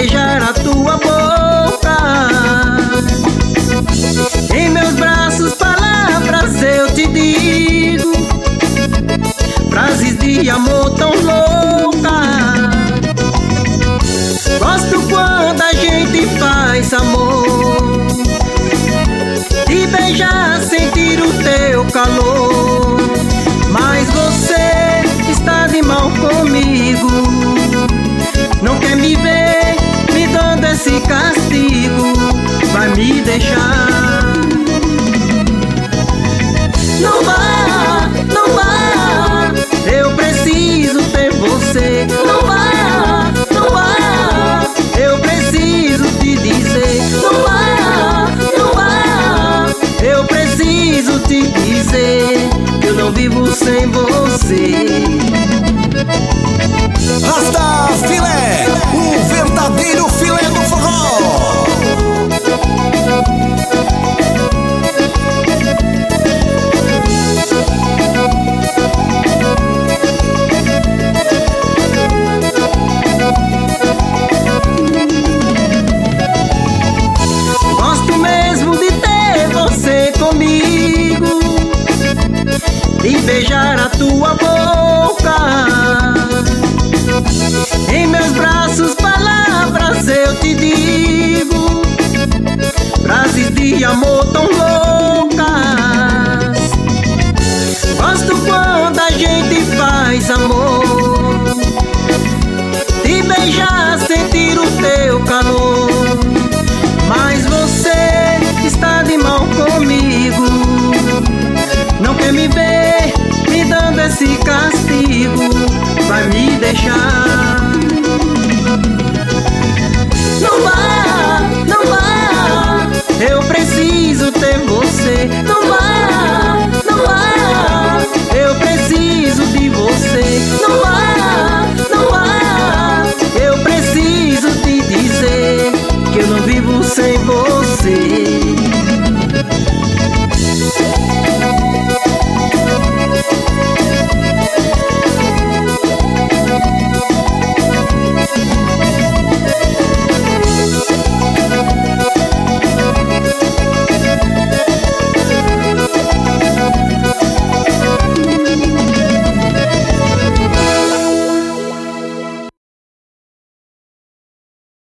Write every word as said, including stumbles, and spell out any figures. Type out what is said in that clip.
beijar a tua boca. Em meus braços palavras eu te digo, frases de amor tão louca. Gosto quando a gente faz amor, de beijar, sentir o teu calor. Mas você está de mal comigo, não quer me ver me dando esse castigo. Vai me deixar. Não vá, não vá, eu preciso ter você. Não vá, não vá, eu preciso te dizer. Não vá, não vá, eu preciso te dizer que eu não vivo sem você. Rasta Filé, o verdadeiro filé do forró. Gosto mesmo de ter você comigo, de beijar a tua boca. Em meus braços palavras eu te digo, frases de amor tão loucas. Gosto quando a gente faz amor, de beijar, sentir o teu calor. Mas você está de mal comigo, não quer me ver me dando esse castigo. Vai me deixar. Não vá, não vá, eu preciso ter você. Não vá, não vá, eu preciso de você. Não vá, não vá, eu preciso te dizer que eu não vivo sem você.